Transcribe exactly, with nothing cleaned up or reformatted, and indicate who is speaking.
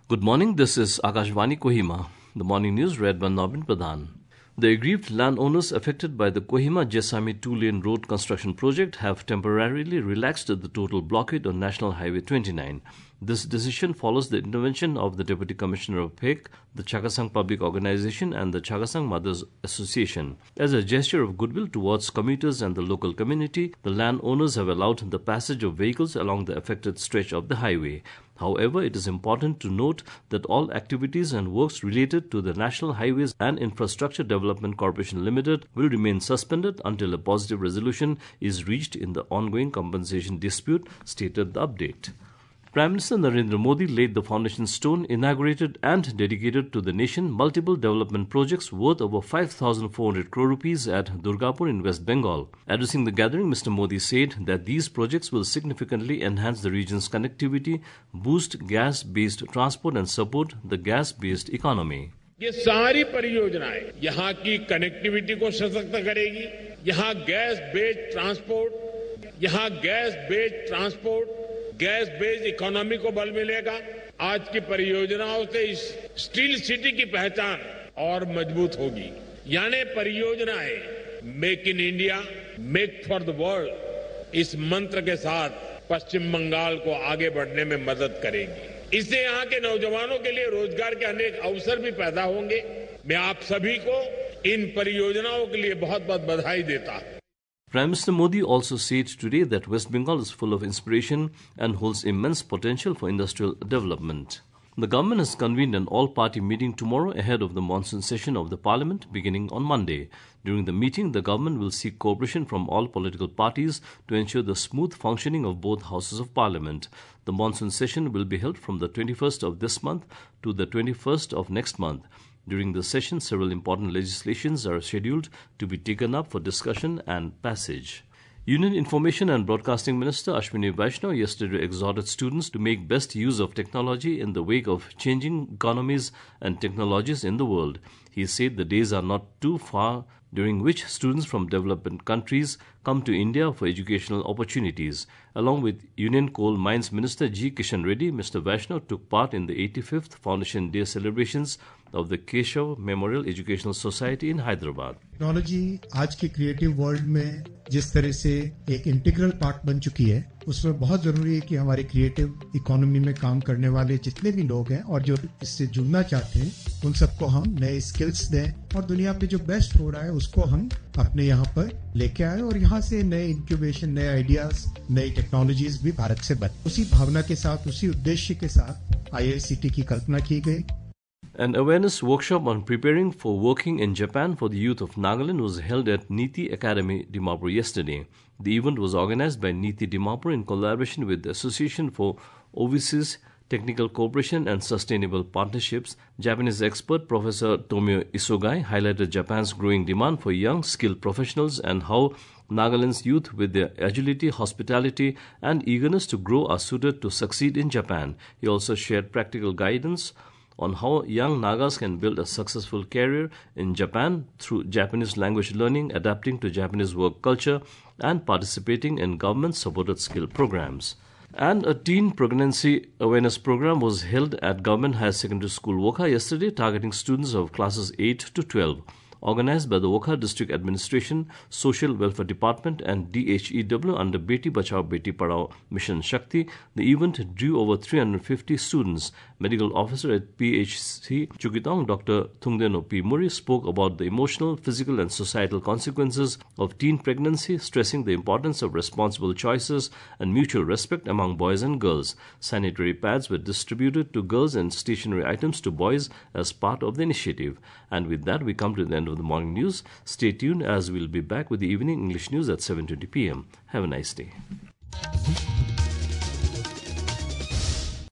Speaker 1: Good morning, this is Akashvani Kohima. The morning news read by Navin Pradhan. The aggrieved landowners affected by the Kohima-Jesami two-lane road construction project have temporarily relaxed the total blockade on National Highway twenty-nine. This decision follows the intervention of the Deputy Commissioner of P E C, the Chakasang Public Organization and the Chakasang Mothers Association. As a gesture of goodwill towards commuters and the local community, the landowners have allowed the passage of vehicles along the affected stretch of the highway. However, it is important to note that all activities and works related to the National Highways and Infrastructure Development Corporation Limited will remain suspended until a positive resolution is reached in the ongoing compensation dispute, stated the update. Prime Minister Narendra Modi laid the foundation stone, inaugurated and dedicated to the nation multiple development projects worth over five thousand four hundred crore rupees at Durgapur in West Bengal. Addressing the gathering, Mister Modi said that these projects will significantly enhance the region's connectivity, boost gas-based transport and support the gas-based economy.
Speaker 2: ये सारी परियोजनाएं यहाँ की connectivity को सशक्त करेगी, यहाँ gas based transport, यहाँ gas based transport, gas based economy को बल मिलेगा। आज की परियोजनाओं से इस स्टील सिटी की पहचान और मजबूत होगी। यानी परियोजनाएं make in India, make for the world, इस मंत्र के साथ पश्चिम बंगाल को आगे बढ़ने में मदद करेगी। इससे यहाँ के नौजवानों के लिए रोजगार के अनेक अवसर भी पैदा होंगे। मैं आप सभी को इन परियोजनाओं के लिए बहुत-बहुत बधाई देता हूं।
Speaker 1: Prime Minister Modi also said today that West Bengal is full of inspiration and holds immense potential for industrial development. The government has convened an all-party meeting tomorrow ahead of the monsoon session of the parliament beginning on Monday. During the meeting, the government will seek cooperation from all political parties to ensure the smooth functioning of both houses of parliament. The monsoon session will be held from the twenty-first of this month to the twenty-first of next month. During the session, several important legislations are scheduled to be taken up for discussion and passage. Union Information and Broadcasting Minister Ashwini Vaishnaw yesterday exhorted students to make best use of technology in the wake of changing economies and technologies in the world. He said the days are not too far during which students from developing countries come to India for educational opportunities. Along with Union Coal Mines Minister G. Kishan Reddy, Mister Vaishnaw took part in the eighty-fifth Foundation Day celebrations of the Keshav Memorial Educational Society in Hyderabad.
Speaker 3: Technology आज के creative world में जिस तरह से एक integral part बन चुकी है, उसमें बहुत जरूरी है कि हमारे क्रिएटिव इकोनॉमी में काम करने वाले जितने भी लोग हैं और जो इससे जुड़ना चाहते हैं, उन सबको हम नए स्किल्स दें और दुनिया पे जो बेस्ट हो रहा है उसको हम अपने यहाँ पर लेके आए और यहाँ से नए इंक्यूबेशन, नए आइडियाज, नई टेक्नोलॉजीज भी भारत से बने। उसी भावना के साथ, उसी उद्देश्य के साथ आई आई सी टी की कल्पना की गई।
Speaker 1: An awareness workshop on preparing for working in Japan for the youth of Nagaland was held at Niti Academy, Dimapur yesterday. The event was organized by Niti Dimapur in collaboration with the Association for Overseas Technical Cooperation and Sustainable Partnerships. Japanese expert Professor Tomio Isogai highlighted Japan's growing demand for young, skilled professionals and how Nagaland's youth, with their agility, hospitality, and eagerness to grow, are suited to succeed in Japan. He also shared practical guidance on how young Nagas can build a successful career in Japan through Japanese language learning, adapting to Japanese work culture, and participating in government-supported skill programs. And a teen pregnancy awareness program was held at Government Higher Secondary School, Wokha, yesterday, targeting students of classes eight to twelve. Organized by the Wokha District Administration, Social Welfare Department and D H E W under Beti Bachao Beti Padhao Mission Shakti, the event drew over three hundred fifty students. Medical officer at P H C Chukitong, Doctor Thungdeno P. Muri, spoke about the emotional, physical and societal consequences of teen pregnancy, stressing the importance of responsible choices and mutual respect among boys and girls. Sanitary pads were distributed to girls and stationery items to boys as part of the initiative. And with that, we come to the end of the morning news. Stay tuned as we'll be back with the evening English news at seven twenty p m Have a nice day.